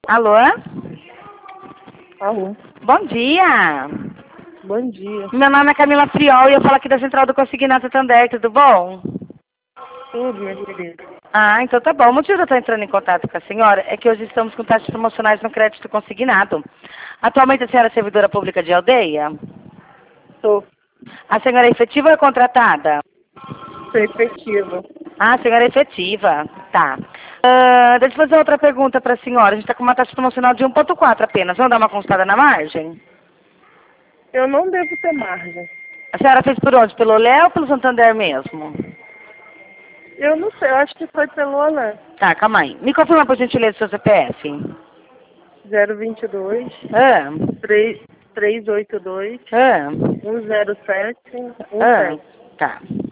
Alô? Alô, Bom dia. bom dia. Meu nome é Camila Friol e eu falo aqui da Central do Consignato Santander, tudo bom? Tudo, minha querida. Ah, então tá bom. O motivo de eu estar entrando em contato com a senhora é que hoje estamos com taxas promocionais no crédito consignado. Atualmente a senhora é servidora pública de aldeia? Sou A senhora é efetiva ou é contratada? efetiva. Ah, a senhora é efetiva. Tá. Deixa eu fazer outra pergunta para a senhora. A gente está com uma taxa promocional de 1,4 apenas. Vamos dar uma consultada na margem? Eu não devo ter margem. A senhora fez por onde? Pelo Olé ou pelo Santander mesmo? Eu não sei, eu acho que foi pelo Olé. Tá, calma aí. Me confirma por gentileza o seu CPF. 022 Ah, 382 ah, 107 ah, 17. tá.